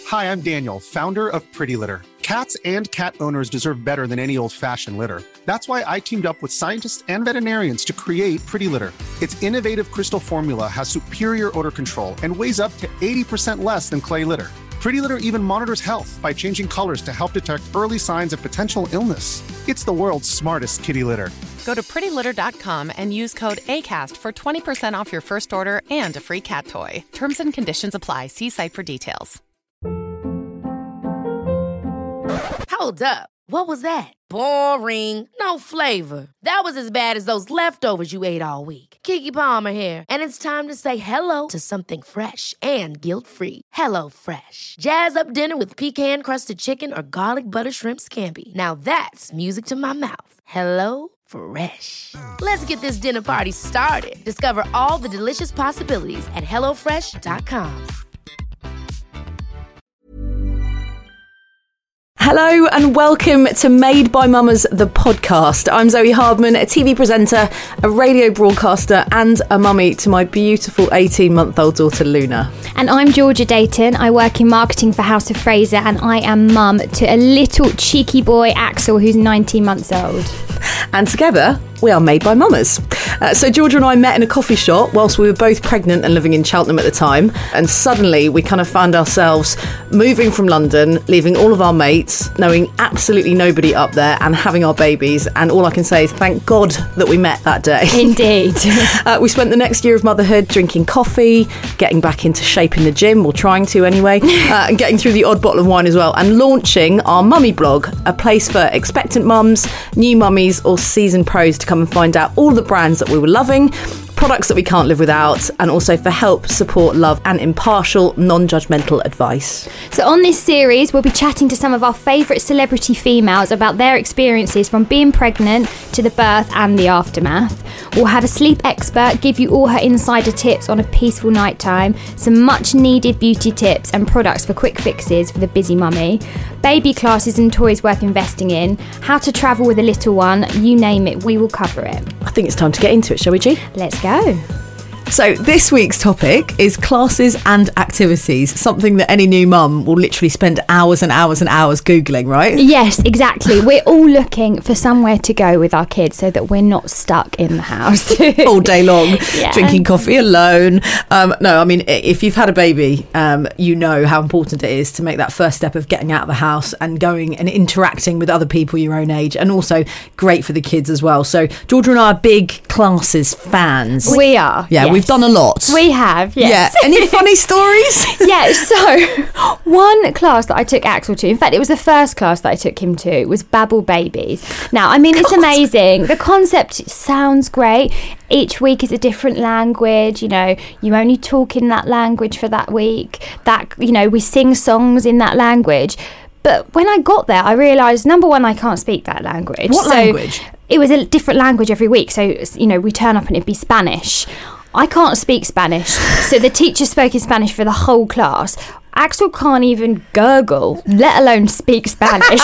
Hi, I'm Daniel, founder of Pretty Litter. Cats and cat owners deserve better than any old-fashioned litter. That's why I teamed up with scientists and veterinarians to create Pretty Litter. Its innovative crystal formula has superior odor control and weighs up to 80% less than clay litter. Pretty Litter even monitors health by changing colors to help detect early signs of potential illness. It's the world's smartest kitty litter. Go to prettylitter.com and use code ACAST for 20% off your first order and a free cat toy. Terms and conditions apply. See site for details. Hold up. What was that? Boring. No flavor. That was as bad as those leftovers you ate all week. Keke Palmer here, and it's time to say hello to something fresh and guilt-free. Hello Fresh. Jazz up dinner with pecan-crusted chicken or garlic butter shrimp scampi. Now that's music to my mouth. Hello Fresh. Let's get this dinner party started. Discover all the delicious possibilities at HelloFresh.com. Hello and welcome to Made by Mamas, the podcast. I'm Zoe Hardman, a TV presenter, a radio broadcaster and a mummy to my beautiful 18-month-old daughter Luna. And I'm Georgia Dayton. I work in marketing for House of Fraser and I am mum to a little cheeky boy, Axel, who's 19 months old. And together, we are Made by Mamas. So Georgia and I met in a coffee shop whilst we were both pregnant and living in Cheltenham at the time. And suddenly we kind of found ourselves moving from London, leaving all of our mates, knowing absolutely nobody up there and having our babies. And all I can say is thank God that we met that day. Indeed. We spent the next year of motherhood drinking coffee, getting back into shape in the gym, or trying to anyway, and getting through the odd bottle of wine as well, and launching our mummy blog, a place for expectant mums, new mummies or seasoned pros to come and find out all the brands that we were loving, products that we can't live without, and also for help, support, love and impartial, non-judgmental advice. So on this series, we'll be chatting to some of our favourite celebrity females about their experiences from being pregnant to the birth and the aftermath. We'll have a sleep expert give you all her insider tips on a peaceful nighttime, some much needed beauty tips and products for quick fixes for the busy mummy, baby classes and toys worth investing in, how to travel with a little one, you name it, we will cover it. I think it's time to get into it, shall we, G? Let's go. So this week's topic is classes and activities, something that any new mum will literally spend hours and hours and hours Googling, right? Yes, exactly. We're all looking for somewhere to go with our kids so that we're not stuck in the house. All day long, Yeah. drinking coffee alone. No, I mean, if you've had a baby, you know how important it is to make that first step of getting out of the house and going and interacting with other people your own age, and also great for the kids as well. So Georgia and I are big classes fans. We are. Yeah, yes. we've done a lot. We have, yes. Yeah. Any funny stories? Yeah, so one class that I took Axel to, in fact, it was the first class that I took him to, was Babble Babies. Now, I mean, it's amazing. The concept sounds great. Each week is a different language, you know, you only talk in that language for that week. That, you know, we sing songs in that language. But when I got there, I realised, number one, I can't speak that language. What language? It was a different language every week. So, you know, we turn up and it'd be Spanish. I can't speak Spanish, so the teacher spoke in Spanish for the whole class. Axel can't even gurgle, let alone speak Spanish.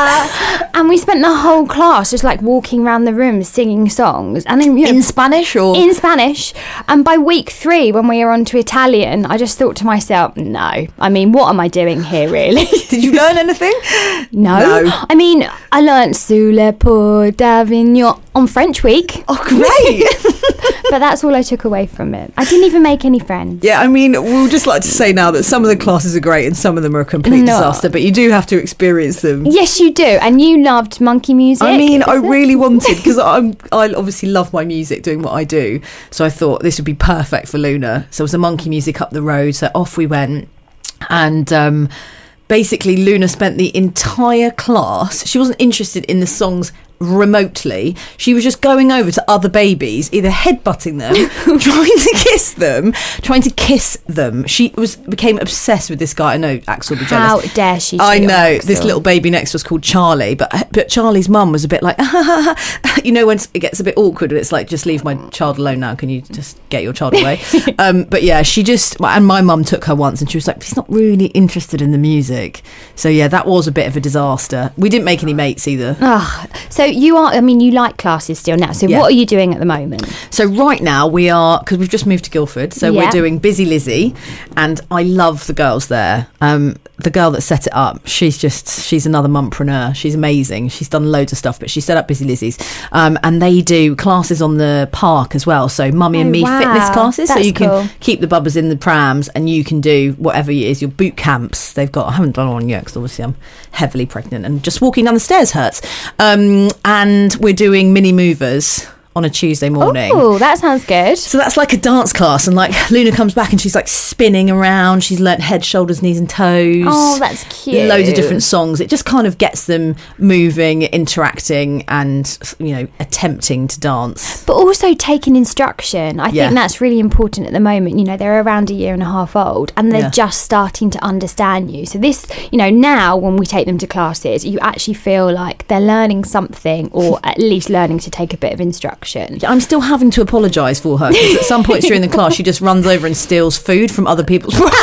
And we spent the whole class just like walking around the room singing songs. And then, you know, In Spanish or? In Spanish. And by week 3, when we were on to Italian, I just thought to myself, no, I mean, what am I doing here, really? Did you learn anything? No. I mean, I learnt Sous pour d'Avignon on French week. Oh, great. But that's all I took away from it. I didn't even make any friends. Yeah, I mean, we'll just like to say now that some of the classes are great and some of them are a complete disaster, but you do have to experience them. Yes, you do. And you loved monkey music. I mean, I really wanted, because I obviously love my music, doing what I do. So I thought this would be perfect for Luna. So it was a monkey music up the road. So off we went. And basically, Luna spent the entire class, she wasn't interested in the songs remotely. She was just going over to other babies, either headbutting them, trying to kiss them. She became obsessed with this guy. I know Axel will be jealous. How dare she? I know. This little baby next to us called Charlie, but Charlie's mum was a bit like, you know, when it gets a bit awkward, it's like, just leave my child alone now. Can you just get your child away? But yeah, and my mum took her once and she was like, she's not really interested in the music. So yeah, that was a bit of a disaster. We didn't make any mates either. So you are, I mean, you like classes still now. So what are you doing at the moment? So right now we are, because we've just moved to Guildford, so we're doing Busy Lizzie, and I love the girls there. the girl that set it up, she's another mumpreneur. She's amazing. She's done loads of stuff, but she set up Busy Lizzie's, and they do classes on the park as well. So Mummy and Me fitness classes. That's so you cool. can keep the bubbers in the prams, and you can do whatever it is. Your boot camps they've got. I haven't done one yet because obviously I'm heavily pregnant and just walking down the stairs hurts. And we're doing mini movers on a Tuesday morning. Oh, that sounds good. So that's like a dance class, and like Luna comes back and she's like spinning around. She's learnt head, shoulders, knees and toes. Oh, that's cute. Loads of different songs. It just kind of gets them moving, interacting, and, you know, attempting to dance. But also taking instruction. I think that's really important at the moment. You know, they're around a year and a half old, and they're just starting to understand you. So this, you know, now when we take them to classes, you actually feel like they're learning something, or at least learning to take a bit of instruction. I'm still having to apologise for her, because at some points during the class she just runs over and steals food from other people's prams.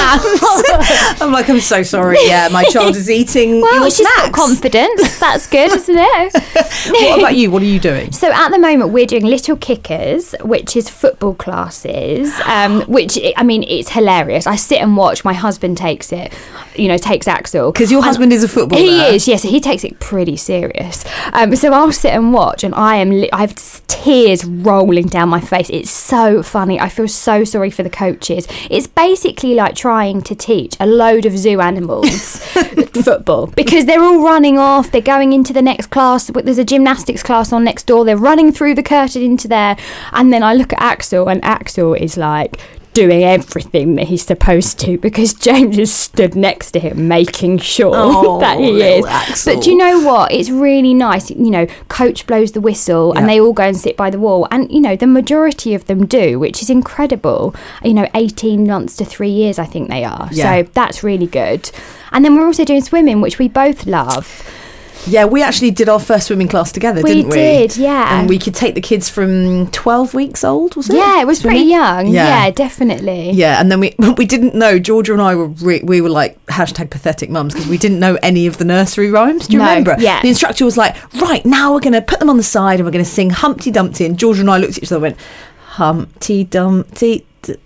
I'm like, I'm so sorry. Yeah, my child is eating well, your she's snacks. got confidence. That's good, isn't it? What about you? What are you doing? So at the moment we're doing Little Kickers, which is football classes, which, I mean, it's hilarious. I sit and watch. My husband takes it, you know, takes Axel. Because your husband is a footballer. He is, yes. He takes it pretty serious. So I'll sit and watch, and I have tears rolling down my face. It's so funny. I feel so sorry for the coaches. It's basically like trying to teach a load of zoo animals football, because they're all running off, they're going into the next class, but there's a gymnastics class on next door, they're running through the curtain into there, and then I look at Axel, and Axel is like doing everything that he's supposed to, because James is stood next to him making sure that he is. Axel. But do you know what? It's really nice. You know, coach blows the whistle and they all go and sit by the wall. And, you know, the majority of them do, which is incredible. You know, 18 months to 3 years, I think they are. Yeah. So that's really good. And then we're also doing swimming, which we both love. Yeah, we actually did our first swimming class together, didn't we? We did, yeah. And we could take the kids from 12 weeks old, was it? Yeah, it was pretty young. Yeah, definitely. Yeah, and then we didn't know, Georgia and I we were like #pathetic mums, because we didn't know any of the nursery rhymes. Do you remember? Yeah. The instructor was like, right, now we're going to put them on the side and we're going to sing Humpty Dumpty. And Georgia and I looked at each other and went, Humpty Dumpty,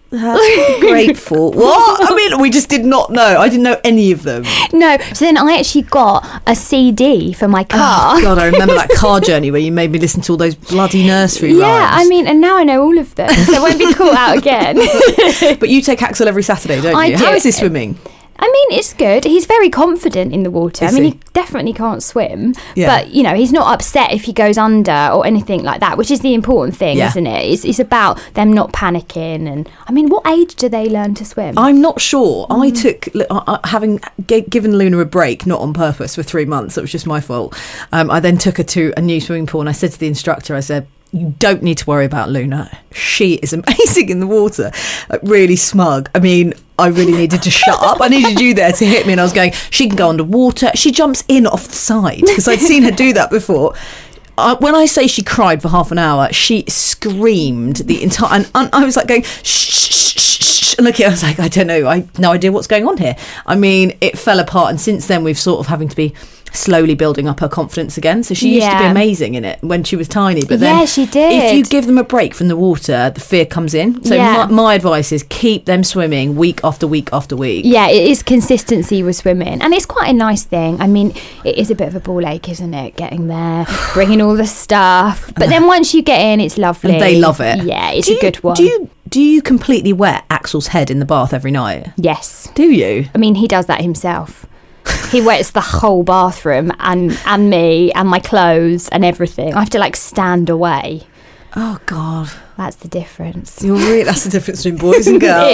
grateful. What? I mean, we just did not know. I didn't know any of them. No. So then I actually got a CD for my car. Oh, God, I remember that car journey where you made me listen to all those bloody nursery rhymes. Yeah, I mean, and now I know all of them, so I won't be caught out again. But you take Axel every Saturday, don't you? I do. How is his swimming? I mean, it's good. He's very confident in the water. Is I mean, he? he definitely can't swim. Yeah. But, you know, he's not upset if he goes under or anything like that, which is the important thing, isn't it? It's about them not panicking. And, I mean, what age do they learn to swim? I'm not sure. I took, having given Luna a break, not on purpose, for 3 months. It was just my fault. I then took her to a new swimming pool, and I said to the instructor, I said, you don't need to worry about Luna. She is amazing in the water. Like, really smug. I mean, I really needed to shut up. I needed you there to hit me, and I was going, she can go underwater. She jumps in off the side, because I'd seen her do that before. When I say she cried for half an hour, she screamed the entire... And I was like going, shh, shh, shh, shh. And look, I was like, I don't know. I have no idea what's going on here. I mean, it fell apart. And since then, we've sort of having to be slowly building up her confidence again. So she used to be amazing in it when she was tiny, but then she did. If you give them a break from the water, the fear comes in. So my advice is keep them swimming week after week after week. Yeah, it is consistency with swimming, and it's quite a nice thing. I mean, it is a bit of a ball ache, isn't it, getting there, bringing all the stuff, but then once you get in, it's lovely. And they love it. Yeah, it's a good one. Do you completely wet Axel's head in the bath every night? Yes. Do you? I mean, he does that himself. He wets the whole bathroom and me and my clothes and everything. I have to like stand away. Oh God, that's the difference. That's the difference between boys and girls.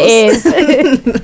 It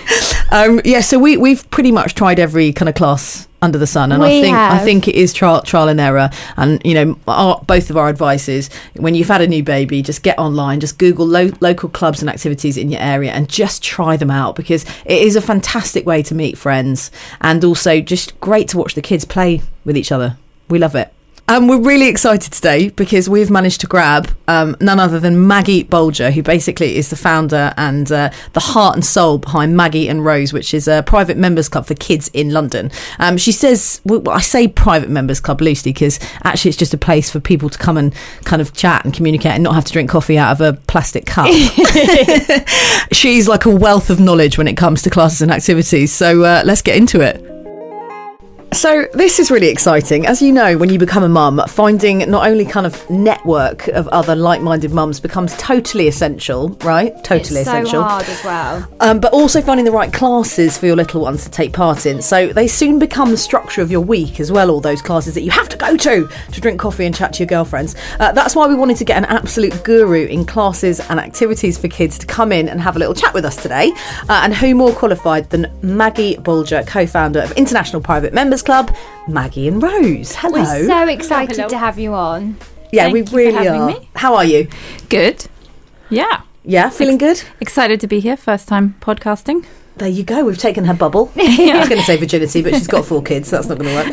is. So we've pretty much tried every kind of class under the sun, and I think it is trial and error. And you know, both of our advice is, when you've had a new baby, just get online, just Google local clubs and activities in your area, and just try them out, because it is a fantastic way to meet friends, and also just great to watch the kids play with each other. We love it. We're really excited today because we've managed to grab none other than Maggie Bolger, who basically is the founder and the heart and soul behind Maggie and Rose, which is a private members club for kids in London. She says, well, I say private members club loosely because actually it's just a place for people to come and kind of chat and communicate and not have to drink coffee out of a plastic cup. She's like a wealth of knowledge when it comes to classes and activities. So let's get into it. So this is really exciting. As you know, when you become a mum, finding not only kind of network of other like-minded mums becomes totally essential, right? Totally essential. It's so hard as well. But also finding the right classes for your little ones to take part in. So they soon become the structure of your week as well, all those classes that you have to go to drink coffee and chat to your girlfriends. That's why we wanted to get an absolute guru in classes and activities for kids to come in and have a little chat with us today. And who more qualified than Maggie Bolger, co-founder of International Private Members Club, Maggie and Rose. Hello. We're so excited to have you on. Yeah, Thank we you for really having are. me. How are you? Good. Yeah. Yeah, feeling good? Excited to be here. First time podcasting. There you go. We've taken her bubble. I was going to say virginity, but she's got 4 kids, so that's not going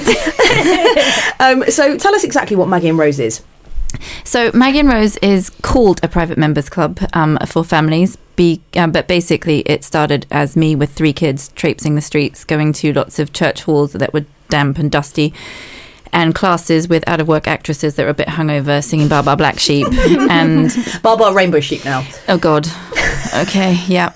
to work. So tell us exactly what Maggie and Rose is. So Maggie and Rose is called a private members club for families. But basically it started as me with 3 kids traipsing the streets, going to lots of church halls that were damp and dusty, and classes with out-of-work actresses that were a bit hungover singing Baa Baa Black Sheep and Baa Baa Rainbow Sheep now. Oh God. Okay. Yeah.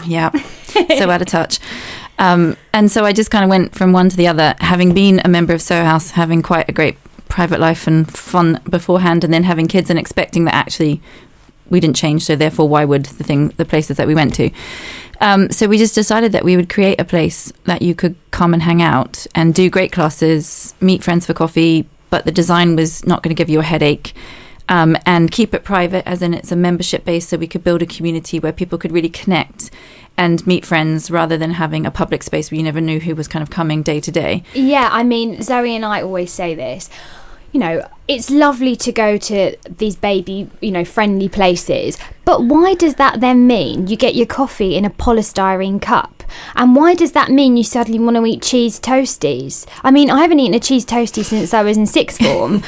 So out of touch. And so I just kind of went from one to the other, having been a member of Soho House, having quite a great private life and fun beforehand, and then having kids and expecting that actually we didn't change, so therefore why would the places that we went to? So we just decided that we would create a place that you could come and hang out and do great classes, meet friends for coffee, but the design was not going to give you a headache, and keep it private, as in it's a membership base, so we could build a community where people could really connect and meet friends rather than having a public space where you never knew who was kind of coming day to day. Yeah, I mean, Zoe and I always say this. You know, it's lovely to go to these baby, friendly places, but why does that then mean you get your coffee in a polystyrene cup? And why does that mean you suddenly want to eat cheese toasties? I mean, I haven't eaten a cheese toastie since I was in 6th form.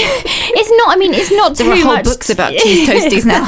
It's not too much. There are whole books about cheese toasties now.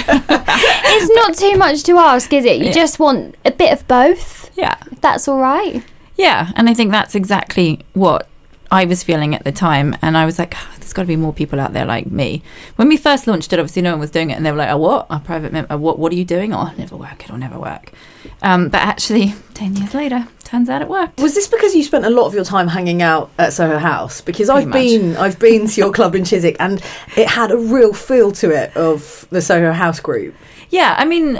It's not too much to ask, is it? You just want a bit of both. Yeah. If that's all right. Yeah, and I think that's exactly what I was feeling at the time, and I was like, there's got to be more people out there like me. When we first launched it, obviously no one was doing it, and they were like, a private member, what are you doing? Oh, it'll never work. But actually 10 years later, turns out it worked. Was this because you spent a lot of your time hanging out at Soho House? Because I've been to your club in Chiswick, and it had a real feel to it of the Soho House group. Yeah, I mean,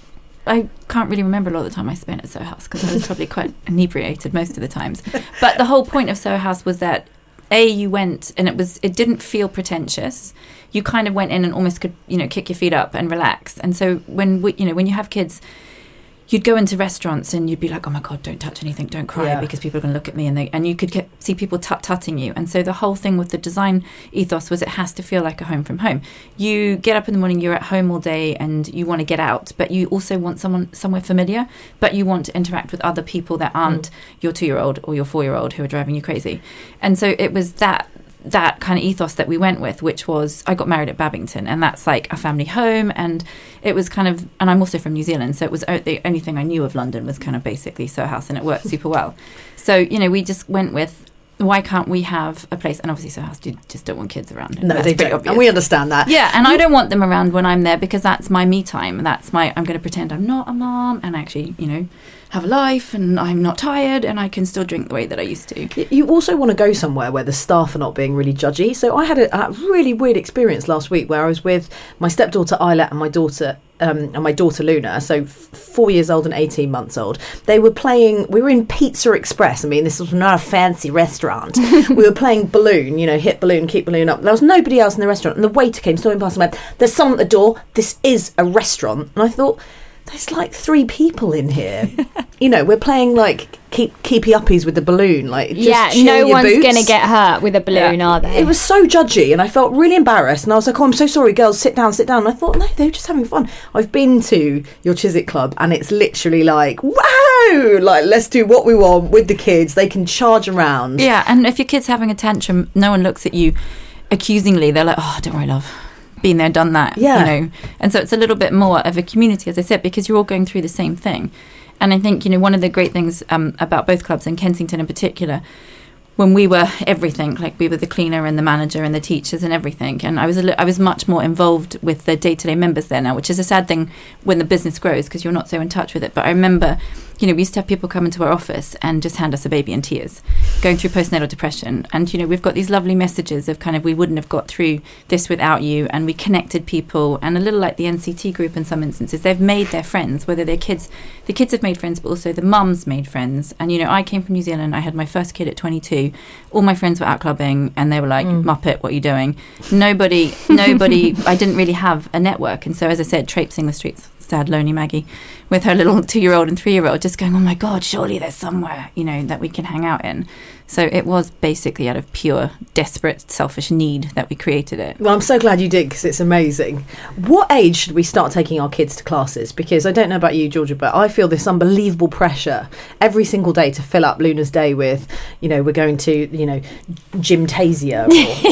I can't really remember a lot of the time I spent at Soho House because I was probably quite inebriated most of the times. But the whole point of Soho House was that you went and it didn't feel pretentious. You kind of went in and almost could kick your feet up and relax. And so when you have kids, you'd go into restaurants and you'd be like, oh my God, don't touch anything, don't cry, because people are going to look at me, and you could see people tut-tutting you. And so the whole thing with the design ethos was it has to feel like a home from home. You get up in the morning, you're at home all day and you want to get out, but you also want somewhere familiar, but you want to interact with other people that aren't your 2-year-old or your 4-year-old who are driving you crazy. And so it was that kind of ethos that we went with, which was I got married at Babington, and that's like a family home, and it was kind of, and I'm also from New Zealand, so it was the only thing I knew of London was kind of basically Soho House, and it worked super well. So we just went with, why can't we have a place? And obviously Soho House just don't want kids around. No, they don't, obvious. And we understand that. Yeah, and I don't want them around when I'm there because that's my me time. I'm going to pretend I'm not a mom and actually have a life, and I'm not tired, and I can still drink the way that I used to. You also want to go somewhere where the staff are not being really judgy. So I had a really weird experience last week where I was with my stepdaughter Isla and my daughter Luna, so 4 years old and 18 months old. We were in Pizza Express. I mean, this was not a fancy restaurant. We were playing balloon, hit balloon, keep balloon up. There was nobody else in the restaurant, and the waiter came storming past and went, there's someone at the door, this is a restaurant. And I thought, there's like 3 people in here. we're playing like keepy uppies with the balloon. Like, just chill no your one's boots. going to get hurt with a balloon, are they? It was so judgy, and I felt really embarrassed. And I was like, "Oh, I'm so sorry, girls. Sit down." And I thought, no, they were just having fun. I've been to your Chiswick club, and it's literally like, wow, like let's do what we want with the kids. They can charge around. Yeah, and if your kid's having a tantrum, no one looks at you accusingly. They're like, "Oh, don't worry, love. Been there, done that." Yeah. And so it's a little bit more of a community, as I said, because you're all going through the same thing. And I think, one of the great things about both clubs, and Kensington in particular, when we were everything, like we were the cleaner and the manager and the teachers and everything, and I was much more involved with the day-to-day members there now, which is a sad thing when the business grows because you're not so in touch with it. But I remember, we used to have people come into our office and just hand us a baby in tears, going through postnatal depression. And, we've got these lovely messages of kind of, we wouldn't have got through this without you. And we connected people, and a little like the NCT group in some instances, they've made their friends, whether they're kids, the kids have made friends, but also the mums made friends. And, I came from New Zealand, I had my first kid at 22. All my friends were out clubbing and they were like, Muppet, what are you doing? Nobody, I didn't really have a network. And so, as I said, traipsing the streets, sad, lonely Maggie with her little 2-year-old and 3-year-old just going, oh my God, surely there's somewhere, that we can hang out in. So it was basically out of pure, desperate, selfish need that we created it. Well, I'm so glad you did, because it's amazing. What age should we start taking our kids to classes? Because I don't know about you, Georgia, but I feel this unbelievable pressure every single day to fill up Luna's day with, we're going to, gymtasia,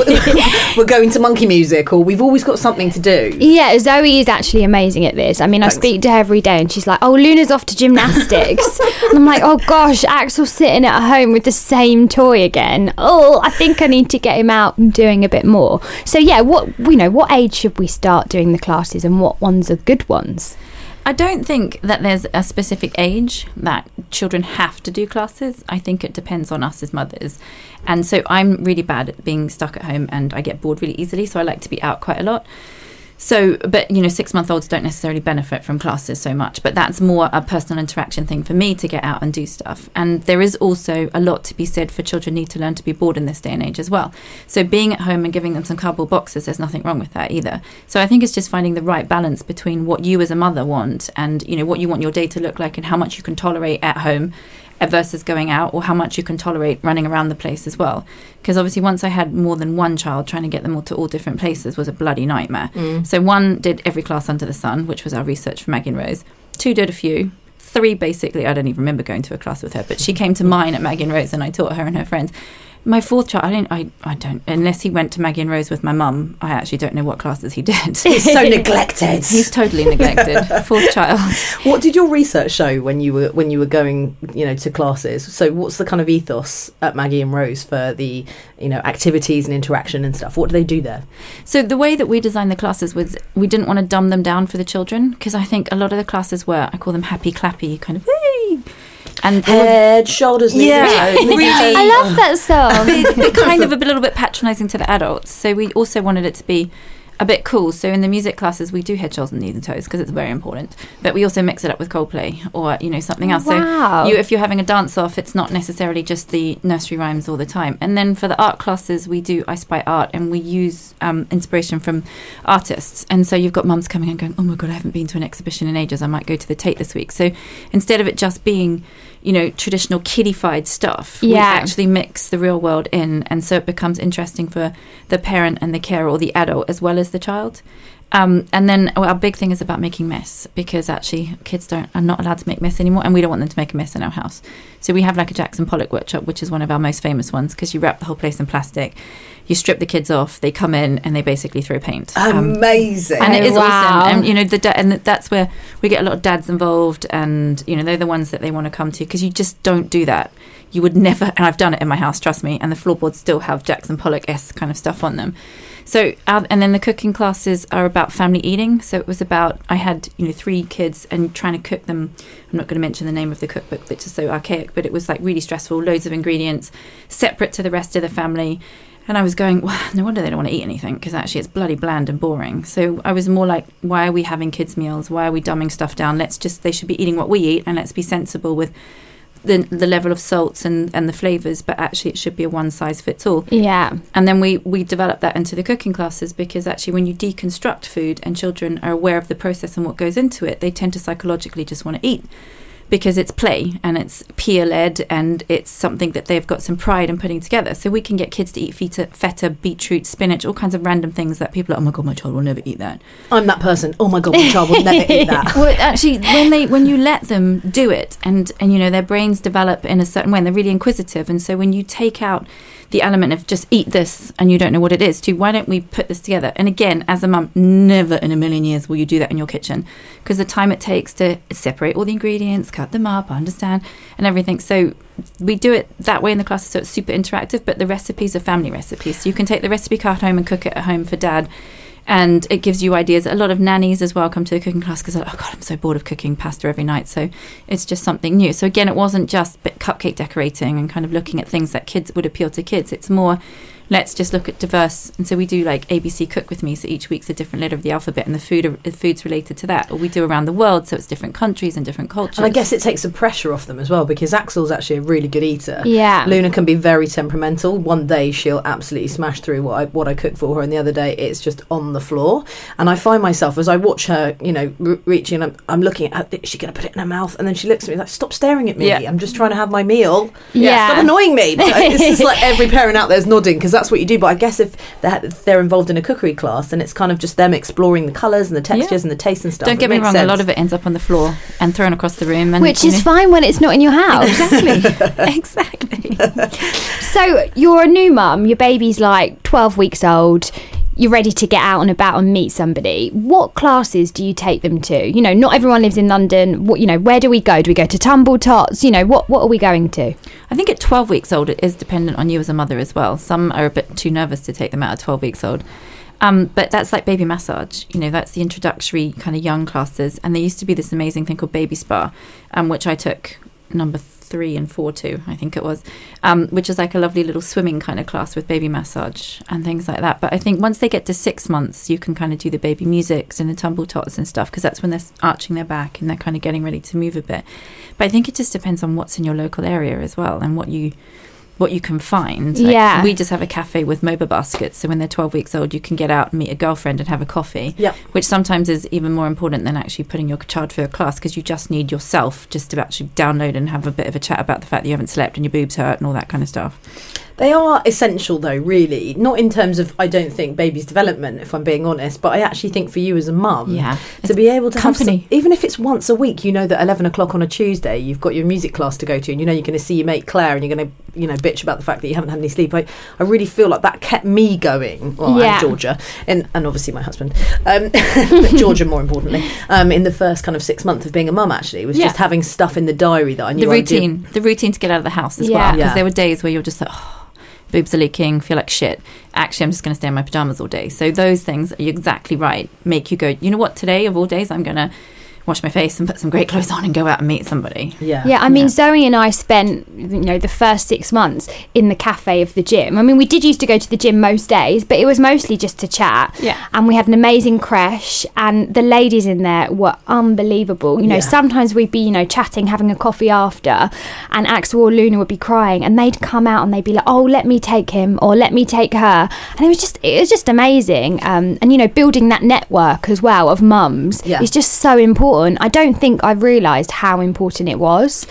or we're going to monkey music, or we've always got something to do. Yeah, Zoe is actually amazing at this. I mean, Thanks. I speak to her every day and she's like, oh, Luna's off to gymnastics. And I'm like, oh gosh, Axel's sitting at home with the same toy again. Oh, I think I need to get him out and doing a bit more. So yeah, what age should we start doing the classes, and what ones are good ones? I don't think that there's a specific age that children have to do classes. I think it depends on us as mothers. And so I'm really bad at being stuck at home, and I get bored really easily, so I like to be out quite a lot. So, but 6-month-olds don't necessarily benefit from classes so much, but that's more a personal interaction thing for me to get out and do stuff. And there is also a lot to be said for children need to learn to be bored in this day and age as well. So being at home and giving them some cardboard boxes, there's nothing wrong with that either. So I think it's just finding the right balance between what you as a mother want and, what you want your day to look like and how much you can tolerate at home versus going out, or how much you can tolerate running around the place as well. Because obviously once I had more than one child, trying to get them all to all different places was a bloody nightmare. So 1 did every class under the sun, which was our research for Maggie and Rose. 2 did a few. 3 basically, I don't even remember going to a class with her, but she came to mine at Maggie and Rose and I taught her and her friends. My 4th child, I don't, unless he went to Maggie and Rose with my mum, I actually don't know what classes he did. He's so neglected. He's totally neglected. 4th child. What did your research show when you were going, to classes? So what's the kind of ethos at Maggie and Rose for the, activities and interaction and stuff? What do they do there? So the way that we designed the classes was we didn't want to dumb them down for the children, because I think a lot of the classes were, I call them happy clappy, kind of, hey! And head, shoulders, knees, really. I love that song. They're kind of a little bit patronising to the adults. So we also wanted it to be a bit cool. So in the music classes, we do head, shoulders, and knees and toes because it's very important. But we also mix it up with Coldplay or something else. Wow. So if you're having a dance off, it's not necessarily just the nursery rhymes all the time. And then for the art classes, we do I Spy Art, and we use inspiration from artists. And so you've got mums coming and going, oh my God, I haven't been to an exhibition in ages. I might go to the Tate this week. So instead of it just being traditional kiddified stuff, we actually mix the real world in, and so it becomes interesting for the parent and the carer or the adult as well as the child. And then our big thing is about making mess, because actually kids are not allowed to make mess anymore, and we don't want them to make a mess in our house. So we have like a Jackson Pollock workshop, which is one of our most famous ones, because you wrap the whole place in plastic, you strip the kids off, they come in and they basically throw paint. Amazing. And it is awesome. And and that's where we get a lot of dads involved, and they're the ones that they want to come to, because you just don't do that. You would never, and I've done it in my house, trust me, and the floorboards still have Jackson Pollock-esque kind of stuff on them. So, and then the cooking classes are about family eating. So it was about, I had, 3 kids and trying to cook them. I'm not going to mention the name of the cookbook, which is so archaic, but it was like really stressful, loads of ingredients, separate to the rest of the family. And I was going, well, no wonder they don't want to eat anything, because actually it's bloody bland and boring. So I was more like, why are we having kids' meals? Why are we dumbing stuff down? They should be eating what we eat, and let's be sensible with the level of salts and the flavours, but actually it should be a one-size-fits-all. Yeah. And then we developed that into the cooking classes, because actually when you deconstruct food and children are aware of the process and what goes into it, they tend to psychologically just want to eat. because it's play and it's peer-led and it's something that they've got some pride in putting together. So we can get kids to eat feta, beetroot, spinach, all kinds of random things that people are, oh my God, my child will never eat that. I'm that person. Oh my God, my child will never eat that. Well, actually, when you let them do it and you know, their brains develop in a certain way and they're really inquisitive. And so when you take out the element of just eat this and you don't know what it is, to why don't we put this together? And again, as a mum, never in a million years will you do that in your kitchen, because the time it takes to separate all the ingredients, cut them up, understand, and everything. So we do it that way in the classes, so it's super interactive, but the recipes are family recipes. So you can take the recipe card home and cook it at home for dad. And it gives you ideas. A lot of nannies as well come to the cooking class because they're like, oh God, I'm so bored of cooking pasta every night. So it's just something new. So again, it wasn't just cupcake decorating and kind of looking at things that kids would appeal to kids. It's more, let's just look at diverse. And so we do like ABC Cook With Me. So each week's a different letter of the alphabet and the food's related to that. Or we do around the world. So it's different countries and different cultures. And I guess it takes the pressure off them as well, because Axel's actually a really good eater. Yeah. Luna can be very temperamental. One day she'll absolutely smash through what I cook for her, and the other day it's just on the floor. And I find myself, as I watch her, you know, reaching, and I'm looking at her, is she going to put it in her mouth? And then she looks at me like, stop staring at me. Yeah. I'm just trying to have my meal. Yeah. Stop annoying me. This is like every parent out there's nodding, because that's what you do. But I guess if they're involved in a cookery class, then it's kind of just them exploring the colours and the textures and the taste and stuff. Don't get me wrong, a lot of it ends up on the floor and thrown across the room. And, which is fine when it's not in your house. Exactly. So you're a new mum, your baby's like 12 weeks old, you're ready to get out and about and meet somebody. What classes do you take them to? You know, not everyone lives in London. What, you know, where do we go? Do we go to Tumble Tots? You know, what are we going to? I think at 12 weeks old, it is dependent on you as a mother as well. Some are a bit too nervous to take them out at 12 weeks old. But that's like baby massage. You know, that's the introductory kind of young classes. And there used to be this amazing thing called Baby Spa, which I took number 3 and 4 to, I think it was, which is like a lovely little swimming kind of class with baby massage and things like that. But I think once they get to 6 months, you can kind of do the baby musics and the tumble tots and stuff, because that's when they're arching their back and they're kind of getting ready to move a bit. But I think it just depends on what's in your local area as well and what you can find. Like, we just have a cafe with MOBA baskets, so when they're 12 weeks old you can get out and meet a girlfriend and have a coffee, which sometimes is even more important than actually putting your child through a class, because you just need yourself just to actually download and have a bit of a chat about the fact that you haven't slept and your boobs hurt and all that kind of stuff. They are essential though, really, not in terms of, I don't think, baby's development, if I'm being honest, but I actually think for you as a mum, to be able to company. have even if it's once a week, you know that 11 o'clock on a Tuesday you've got your music class to go to, and you know you're going to see your mate Claire and you're going to, you know, bitch about the fact that you haven't had any sleep. I really feel like that kept me going, and Georgia and obviously my husband, but Georgia more importantly, in the first kind of 6 months of being a mum, actually was just having stuff in the diary that I knew the routine to get out of the house as well, because there were days where you're just like, oh, boobs are leaking, feel like shit. Actually, I'm just going to stay in my pajamas all day. So those things, you're exactly right, make you go, you know what, today of all days, I'm going to wash my face and put some great clothes on and go out and meet somebody. I mean, Zoe and I spent, you know, the first 6 months in the cafe of the gym. I mean, we did used to go to the gym most days, but it was mostly just to chat. And we had an amazing creche, and the ladies in there were unbelievable. You know, sometimes we'd be, you know, chatting, having a coffee after, and Axel or Luna would be crying, and they'd come out and they'd be like, oh, let me take him or let me take her. And it was just amazing. And, you know, building that network as well of mums is just so important. I don't think I realised how important it was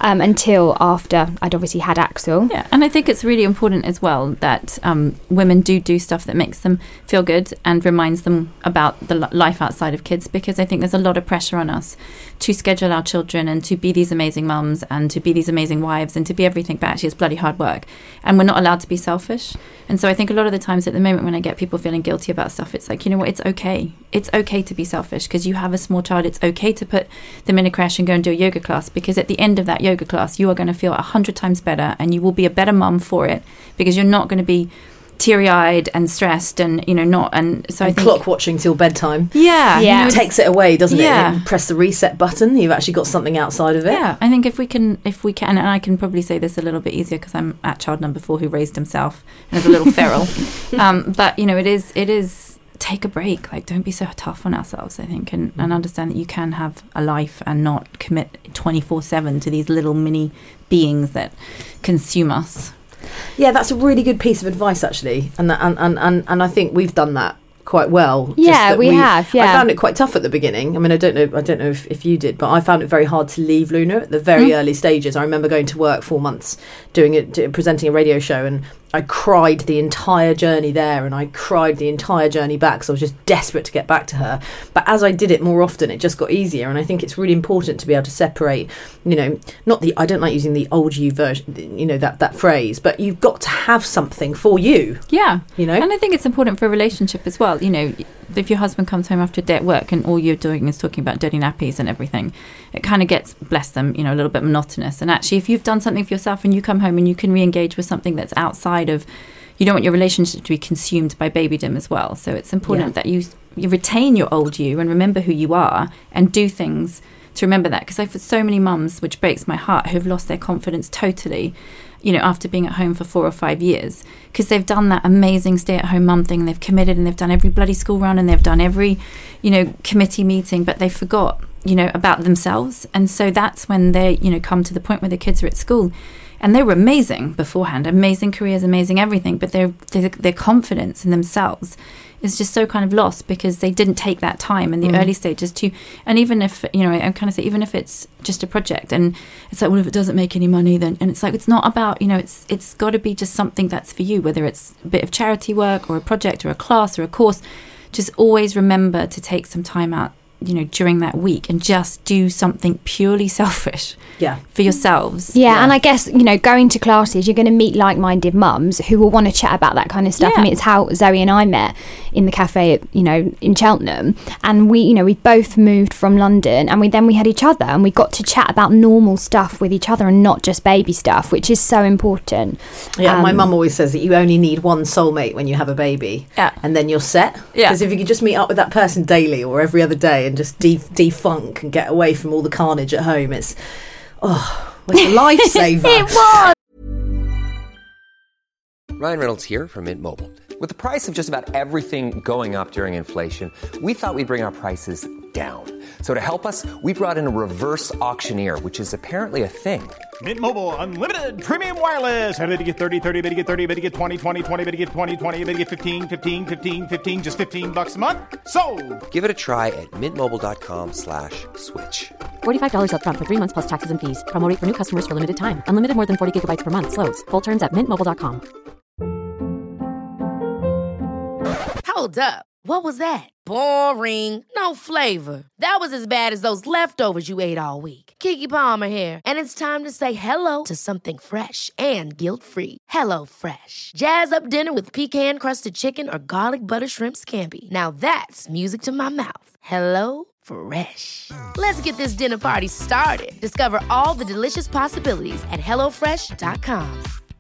until after I'd obviously had Axel. Yeah, and I think it's really important as well that women do stuff that makes them feel good and reminds them about the life outside of kids, because I think there's a lot of pressure on us to schedule our children and to be these amazing mums and to be these amazing wives and to be everything, but actually it's bloody hard work, and we're not allowed to be selfish. And so I think a lot of the times at the moment when I get people feeling guilty about stuff, it's like, you know what, it's okay to be selfish, because you have a small child. It's okay to put them in a crash and go and do a yoga class, because at the end of that yoga class you are going to feel 100 times better, and you will be a better mum for it, because you're not going to be teary-eyed and stressed and, you know, not, and so I think clock watching till bedtime it takes it away, doesn't it? And press the reset button, you've actually got something outside of it. I think if we can, and I can probably say this a little bit easier because I'm at child number 4 who raised himself and is a little feral, but you know, it is take a break, like don't be so tough on ourselves, I think, and understand that you can have a life and not commit 24/7 to these little mini beings that consume us. Yeah, that's a really good piece of advice, actually, and I think we've done that quite well. Yeah, we have. Yeah, I found it quite tough at the beginning. I mean, I don't know if you did, but I found it very hard to leave Luna at the very early stages. I remember going to work 4 months presenting a radio show, and I cried the entire journey there, and I cried the entire journey back, because I was just desperate to get back to her. But as I did it more often, it just got easier, and I think it's really important to be able to separate, I don't like using the old you version, that phrase, but you've got to have something for you. Yeah. And I think it's important for a relationship as well. If your husband comes home after a day at work and all you're doing is talking about dirty nappies and everything, it kind of gets, bless them, a little bit monotonous. And actually, if you've done something for yourself and you come home and you can re-engage with something that's outside of, you don't want your relationship to be consumed by babydom as well. So it's important that you retain your old you and remember who you are and do things to remember that. Because I've had so many mums, which breaks my heart, who've lost their confidence totally, after being at home for 4 or 5 years, because they've done that amazing stay-at-home mum thing, and they've committed, and they've done every bloody school run, and they've done every, committee meeting, but they forgot, about themselves. And so that's when they, come to the point where the kids are at school, and they were amazing beforehand, amazing careers, amazing everything, but their confidence in themselves is just so kind of lost because they didn't take that time in the early stages to. And even if, I kind of say, even if it's just a project and it's like, well, if it doesn't make any money, then, and it's like, it's not about, it's got to be just something that's for you, whether it's a bit of charity work or a project or a class or a course. Just always remember to take some time out, during that week and just do something purely selfish for yourselves. Yeah, and I guess, going to classes, you're going to meet like-minded mums who will want to chat about that kind of stuff. I mean, it's how Zoe and I met in the cafe, in Cheltenham. And we both moved from London, and we had each other, and we got to chat about normal stuff with each other and not just baby stuff, which is so important. Yeah, my mum always says that you only need one soulmate when you have a baby, and then you're set. Because if you could just meet up with that person daily or every other day and just defunk and get away from all the carnage at home, it's a lifesaver. It was. Ryan Reynolds here from Mint Mobile. With the price of just about everything going up during inflation, we thought we'd bring our prices down. So to help us, we brought in a reverse auctioneer, which is apparently a thing. Mint Mobile Unlimited Premium Wireless. How to get 30, 30, bit to get 30, bit to get 20, 20, 20, bit to get 20, 20, bit to get 15, 15, 15, 15, just $15 a month? Sold! Give it a try at mintmobile.com/switch. $45 up front for 3 months plus taxes and fees. Promo rate for new customers for limited time. Unlimited more than 40 gigabytes per month. Slows full terms at mintmobile.com. Hold up. What was that? Boring. No flavor. That was as bad as those leftovers you ate all week. Keke Palmer here, and it's time to say hello to something fresh and guilt-free. Hello Fresh. Jazz up dinner with pecan-crusted chicken or garlic butter shrimp scampi. Now that's music to my mouth. Hello Fresh. Let's get this dinner party started. Discover all the delicious possibilities at HelloFresh.com.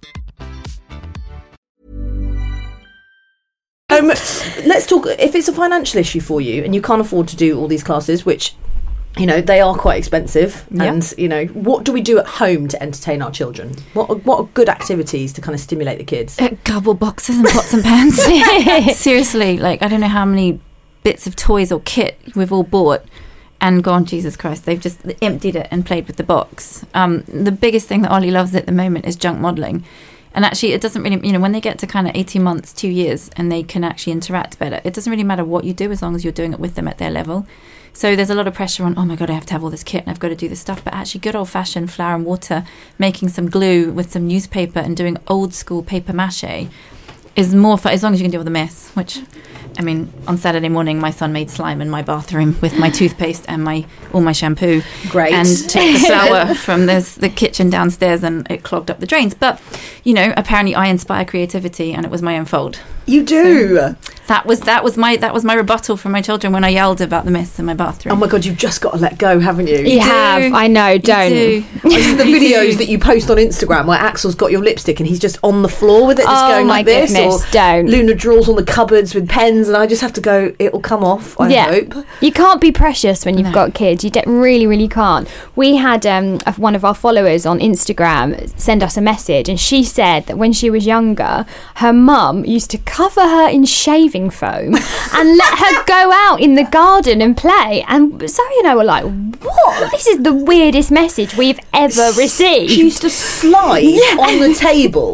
Let's talk, if it's a financial issue for you and you can't afford to do all these classes, which, they are quite expensive, and, what do we do at home to entertain our children? What are good activities to kind of stimulate the kids? Gobble boxes and pots and pans. Seriously, I don't know how many bits of toys or kit we've all bought and gone, Jesus Christ, they've just emptied it and played with the box. The biggest thing that Ollie loves at the moment is junk modelling. And actually, it doesn't really, when they get to kind of 18 months, 2 years, and they can actually interact better, it doesn't really matter what you do as long as you're doing it with them at their level. So there's a lot of pressure on, oh my God, I have to have all this kit and I've got to do this stuff. But actually, good old-fashioned flour and water, making some glue with some newspaper and doing old-school paper mache is more fun, as long as you can deal with the mess, which... on Saturday morning, my son made slime in my bathroom with my toothpaste and all my shampoo. Great. And took the flour from the kitchen downstairs and it clogged up the drains. But, apparently I inspire creativity and it was my own fault. You do? So that was my rebuttal from my children when I yelled about the mess in my bathroom. Oh my God, you've just got to let go, haven't you? You have, I know, don't. The videos that you post on Instagram where Axel's got your lipstick and he's just on the floor with it, just going like this. Goodness, don't. Luna draws on the cupboards with pens and I just have to go, it'll come off, I hope. You can't be precious when you've got kids. You really, really can't. We had one of our followers on Instagram send us a message, and she said that when she was younger, her mum used to cover her in shaving foam and let her go out in the garden and play. And Zoe and I were like, what? This is the weirdest message we've ever received. She used to slide on the table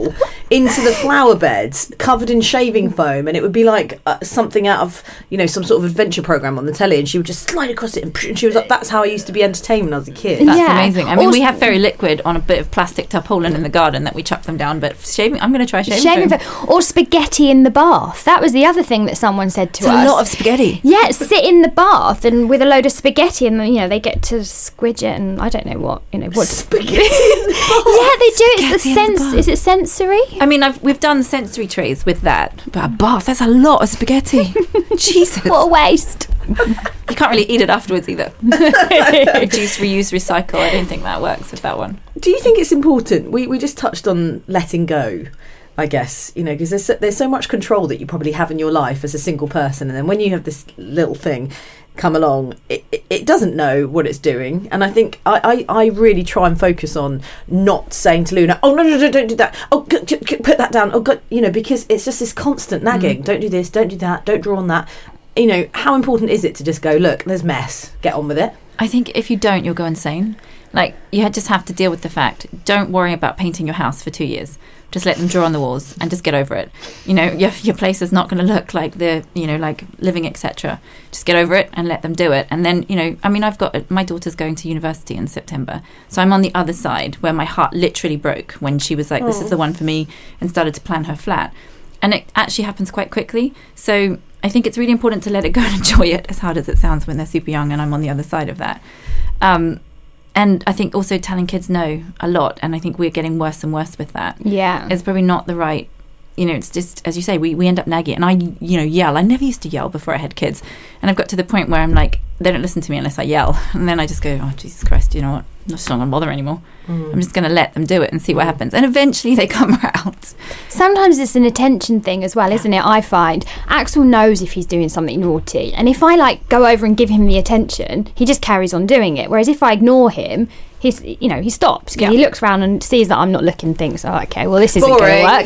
into the flower beds covered in shaving foam, and it would be like something out of, you know, some sort of adventure program on the telly, and she would just slide across it, and she was like, that's how I used to be entertained when I was a kid. That's amazing. I mean, we have fairy liquid on a bit of plastic tarpaulin in the garden that we chuck them down, but shaving, I'm going to try shaving foam. Or spaghetti in the bath. That was the other thing that someone said to us. A lot of spaghetti. Yeah, sit in the bath and with a load of spaghetti, and you know they get to squidge it, and I don't know what spaghetti. In the bath. Yeah, they do. It's the sense. Is it sensory? I mean, we've done sensory trays with that, but a bath, that's a lot of spaghetti. Jesus, what a waste. You can't really eat it afterwards either. Reduce, reuse, recycle. I don't think that works with that one. Do you think it's important? We just touched on letting go, I guess, you know, because there's so much control that you probably have in your life as a single person, and then when you have this little thing come along, it doesn't know what it's doing. And I think I really try and focus on not saying to Luna, oh no, don't do that, oh put that down, oh God, you know, because it's just this constant nagging. Don't do this, don't do that, don't draw on that. You know, how important is it to just go, look, there's mess, get on with it? I think if you don't, you'll go insane. Like, you just have to deal with the fact, don't worry about painting your house for 2 years. Just let them draw on the walls and just get over it. You know, your place is not going to look like like living, etc. Just get over it and let them do it. And then, you know, I mean, my daughter's going to university in September. So I'm on the other side where my heart literally broke when she was like, this is the one for me, and started to plan her flat. And it actually happens quite quickly. So I think it's really important to let it go and enjoy it, as hard as it sounds when they're super young, and I'm on the other side of that. And I think also telling kids no a lot, and I think we're getting worse and worse with that. Yeah. It's probably not the right, you know, it's just, as you say, we end up nagging. And I, you know, yell. I never used to yell before I had kids. And I've got to the point where I'm like, they don't listen to me unless I yell. And then I just go, oh, Jesus Christ, you know what? I'm just not going to bother anymore. I'm just going to let them do it and see what happens. And eventually they come out. Sometimes it's an attention thing as well, isn't it? I find Axel knows if he's doing something naughty. And if I like go over and give him the attention, he just carries on doing it. Whereas if I ignore him, he stops. He looks around and sees that I'm not looking, thinks, oh, okay, well, this isn't going to work.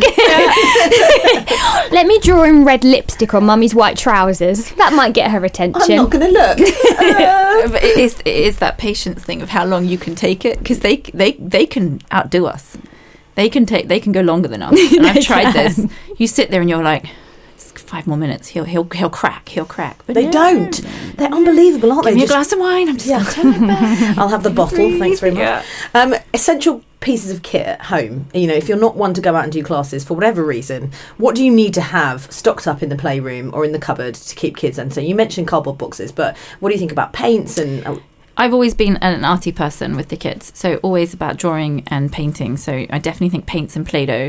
Let me draw in red lipstick on Mummy's white trousers. That might get her attention. I'm not going to look. But it is that patience thing of how long you can take it, because they can outdo us. They can go longer than us. And I've tried this. You sit there and you're like, 5 more minutes, he'll crack. But they don't. They're unbelievable, aren't they? Give me a glass of wine. I'm just going to turn it back. I'll have the bottle. Thanks very much. Essential pieces of kit at home. You know, if you're not one to go out and do classes for whatever reason, what do you need to have stocked up in the playroom or in the cupboard to keep kids entertained? You mentioned cardboard boxes, but what do you think about paints and? I've always been an arty person with the kids, so always about drawing and painting. So I definitely think paints and Play-Doh.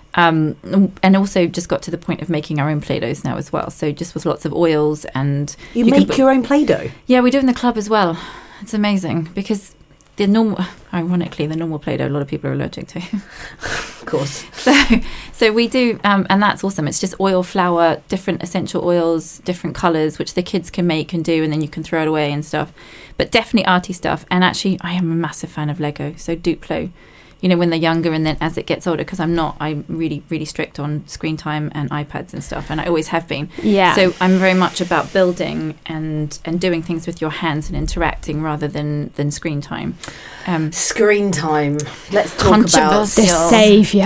And also just got to the point of making our own Play-Dohs now as well. So just with lots of oils, and you make your own Play-Doh? Yeah, we do in the club as well. It's amazing because ironically, the normal Play-Doh a lot of people are allergic to. Of course. So we do, and that's awesome. It's just oil, flour, different essential oils, different colours, which the kids can make and do, and then you can throw it away and stuff. But definitely arty stuff. And actually, I am a massive fan of Lego. So Duplo. You know, when they're younger, and then as it gets older, because I'm really, really strict on screen time and iPads and stuff, and I always have been. Yeah. So I'm very much about building and doing things with your hands and interacting rather than screen time. Screen time. Let's talk about the saviour.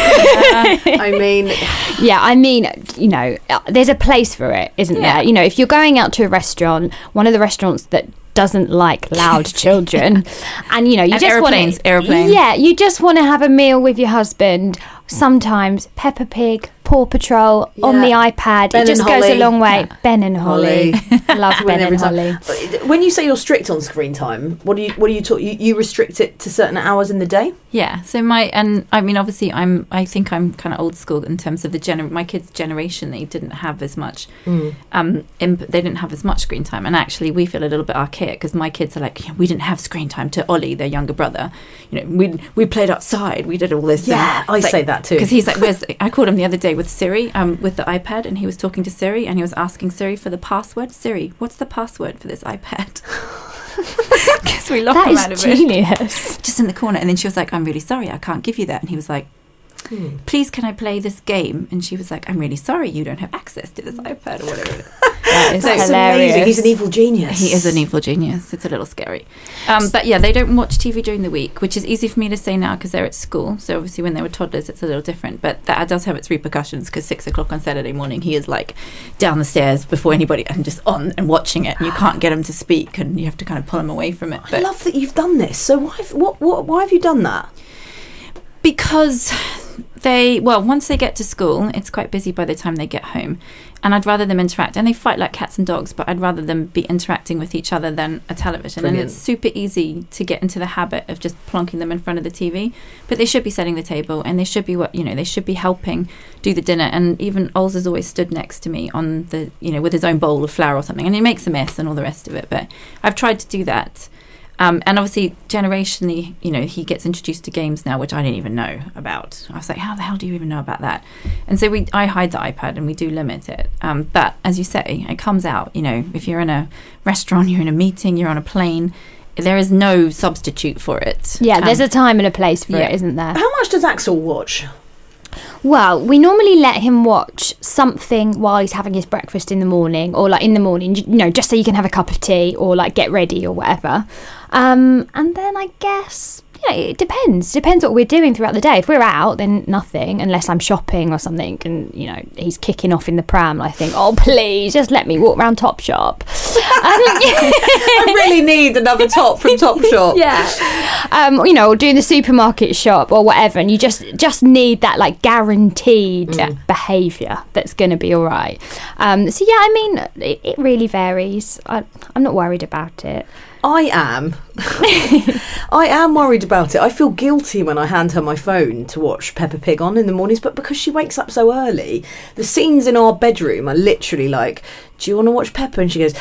I mean, you know, there's a place for it, isn't there? You know, if you're going out to a restaurant, one of the restaurants that doesn't like loud children, and you know, you just want airplanes. Yeah, you just want to have a meal with your husband. Sometimes Peppa Pig, Paw Patrol on the iPad. Ben it just goes a long way. Yeah. Ben and Holly. Love Ben and Holly. When you say you're strict on screen time, what do you talk? You restrict it to certain hours in the day? Yeah. So obviously I think I'm kind of old school in terms of my kids' generation. They didn't have as much they didn't have as much screen time, and actually we feel a little bit archaic because my kids are like, we didn't have screen time. To Ollie, their younger brother, you know, we played outside, we did all this. Yeah, I say that too, because he's like, I called him the other day with Siri, with the iPad, and he was talking to Siri, and he was asking Siri for the password. Siri, what's the password for this iPad? Because we locked him out of it. That is genius. Just in the corner, and then she was like, I'm really sorry, I can't give you that. And he was like, please, can I play this game? And she was like, I'm really sorry, you don't have access to this iPad or whatever it is. That is That's hilarious. amazing. He's an evil genius. He is an evil genius. It's a little scary. But yeah, they don't watch TV during the week, which is easy for me to say now because they're at school. So obviously when they were toddlers, it's a little different. But that does have its repercussions because 6 o'clock on Saturday morning, he is like down the stairs before anybody and just on and watching it. And you can't get him to speak and you have to kind of pull him away from it. I love that you've done this. So why have you done that? Because once they get to school, it's quite busy by the time they get home. And I'd rather them interact. And they fight like cats and dogs, but I'd rather them be interacting with each other than a television. Brilliant. And it's super easy to get into the habit of just plonking them in front of the TV. But they should be setting the table and they should be they should be helping do the dinner. And even Ols has always stood next to me on the, with his own bowl of flour or something. And he makes a mess and all the rest of it. But I've tried to do that. And obviously, generationally, he gets introduced to games now, which I didn't even know about. I was like, how the hell do you even know about that? And so I hide the iPad and we do limit it. But as you say, it comes out, if you're in a restaurant, you're in a meeting, you're on a plane, there is no substitute for it. Yeah, there's a time and a place for it, isn't there? How much does Axel watch? Well, we normally let him watch something while he's having his breakfast in the morning, or like in the morning, just so you can have a cup of tea or like get ready or whatever. And then I guess, it depends what we're doing throughout the day. If we're out, then nothing, unless I'm shopping or something and, he's kicking off in the pram. I think, oh, please, just let me walk around Topshop. I really need another top from Topshop. Yeah. Or doing the supermarket shop or whatever, and you just need that like guaranteed behaviour that's going to be all right. So yeah, I mean, it really varies. I'm not worried about it. I am. I am worried about it. I feel guilty when I hand her my phone to watch Peppa Pig on in the mornings, but because she wakes up so early, the scenes in our bedroom are literally like, do you want to watch Peppa? And she goes,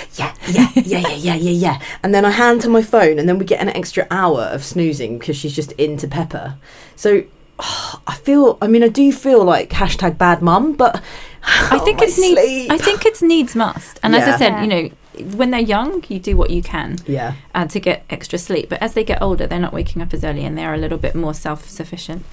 yeah. And then I hand her my phone and then we get an extra hour of snoozing because she's just into Peppa. So I do feel like #bad mum, but I think it's needs must. And as I said, when they're young, you do what you can to get extra sleep. But as they get older, they're not waking up as early and they're a little bit more self-sufficient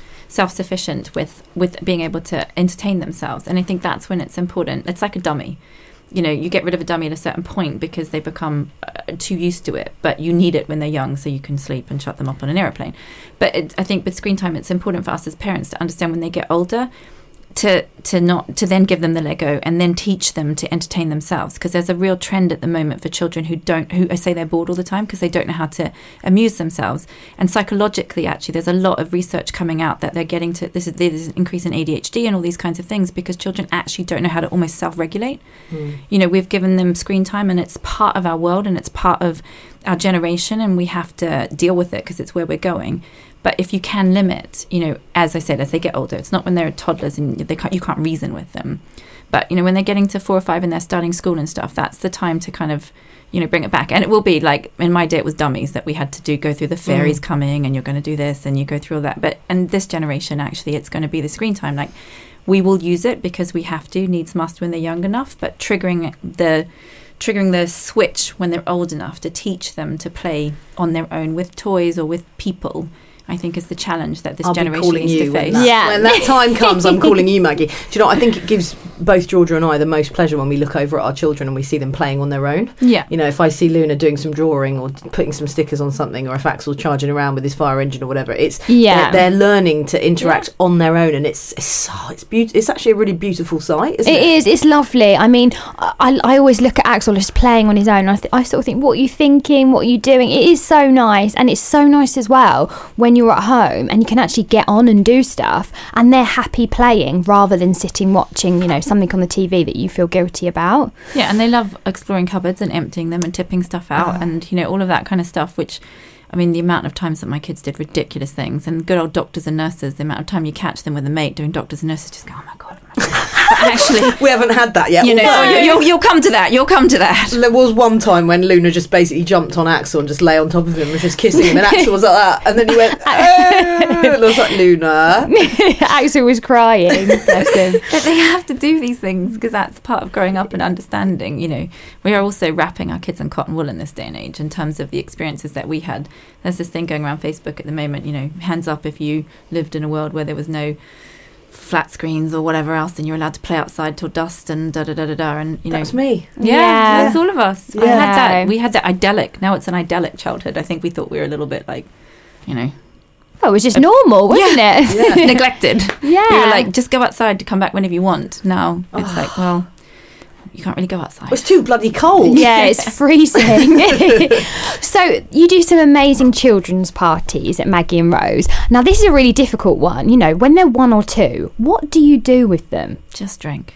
with being able to entertain themselves. And I think that's when it's important. It's like a dummy. You get rid of a dummy at a certain point because they become too used to it, but you need it when they're young so you can sleep and shut them up on an aeroplane. But I think with screen time, it's important for us as parents to understand when they get older to then give them the Lego and then teach them to entertain themselves, because there's a real trend at the moment for children who I say they're bored all the time because they don't know how to amuse themselves. And psychologically, actually, there's a lot of research coming out that they're getting to there's an increase in ADHD and all these kinds of things because children actually don't know how to almost self-regulate. We've given them screen time and it's part of our world and it's part of our generation and we have to deal with it because it's where we're going. But if you can limit, as I said, as they get older, it's not when they're toddlers and you can't reason with them. But, when they're getting to 4 or 5 and they're starting school and stuff, that's the time to kind of, bring it back. And it will be like, in my day, it was dummies that we had to go through the fairies coming and you're going to do this and you go through all that. But in this generation, actually, it's going to be the screen time. Like, we will use it because we have to, needs must when they're young enough, but triggering the switch when they're old enough to teach them to play on their own with toys or with people, I think is the challenge that this generation needs to face. When that time comes, I'm calling you, Maggie. Do you know, I think it gives both Georgia and I the most pleasure when we look over at our children and we see them playing on their own. Yeah. If I see Luna doing some drawing or putting some stickers on something, or if Axel's charging around with his fire engine or whatever, they're learning to interact on their own, and it's actually a really beautiful sight, isn't it? It is. It's lovely. I mean, I always look at Axel just playing on his own. I sort of think, what are you thinking? What are you doing? It is so nice, and it's so nice as well when you're at home and you can actually get on and do stuff and they're happy playing rather than sitting watching something on the TV that you feel guilty about. Yeah, and they love exploring cupboards and emptying them and tipping stuff out and all of that kind of stuff, which I mean, the amount of times that my kids did ridiculous things, and good old doctors and nurses, the amount of time you catch them with a mate doing doctors and nurses, just go, oh my God. Actually, we haven't had that yet. You'll come to that. You'll come to that. There was one time when Luna just basically jumped on Axel and just lay on top of him and was just kissing him, and Axel was like that, and then he went, oh, and I was like, Luna. Axel was crying. Bless him. But they have to do these things because that's part of growing up and understanding. We are also wrapping our kids in cotton wool in this day and age in terms of the experiences that we had. There's this thing going around Facebook at the moment, hands up if you lived in a world where there was no flat screens or whatever else, and you're allowed to play outside till dusk and da-da-da-da-da, and, you know. That's me. Yeah, that's all of us. Yeah. I had that. We had that idyllic. Now it's an idyllic childhood. I think we thought we were a little bit like, you know. Oh, it was just normal, wasn't it? Yeah. Neglected. Yeah. We were like, just go outside to come back whenever you want. Now it's like, well, you can't really go outside. It's too bloody cold. Yeah, it's freezing. So you do some amazing children's parties at Maggie and Rose. Now, this is a really difficult one. You know, when they're 1 or 2, what do you do with them? Just drink.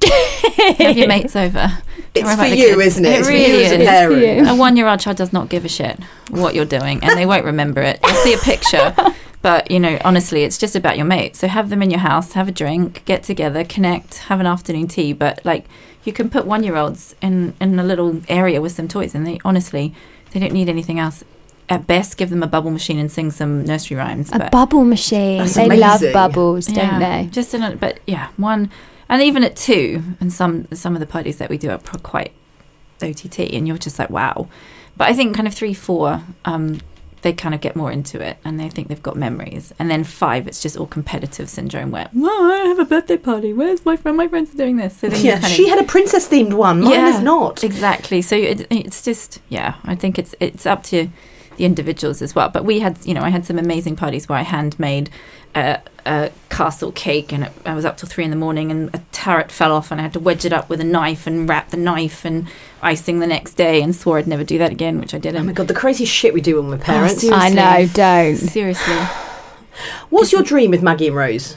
Have your mates over. It's for you, isn't it? It really is. As a parent. A 1-year-old child does not give a shit what you're doing, and they won't remember it. You'll see a picture, but, you know, honestly, it's just about your mates. So have them in your house, have a drink, get together, connect, have an afternoon tea. But, like, you can put 1-year-olds in a little area with some toys, and they don't need anything else. At best, give them a bubble machine and sing some nursery rhymes. A bubble machine. That's They amazing. love bubbles, don't they? Just but yeah, 1, and even at 2, and some of the parties that we do are quite OTT, and you're just like, wow. But I think kind of 3, 4, they kind of get more into it, and they think they've got memories. And then 5, it's just all competitive syndrome where, I have a birthday party. Where's my friend? My friends are doing this. So then She had a princess themed one. Mine is not. Exactly. So it's just, I think it's up to the individuals as well. But we had, I had some amazing parties where I handmade a castle cake, and I was up till 3 a.m, and a turret fell off, and I had to wedge it up with a knife and wrap the knife and icing the next day, and swore I'd never do that again, which I didn't. Oh my God, the crazy shit we do when we're parents. I know, don't. Seriously. What's your dream with Maggie and Rose?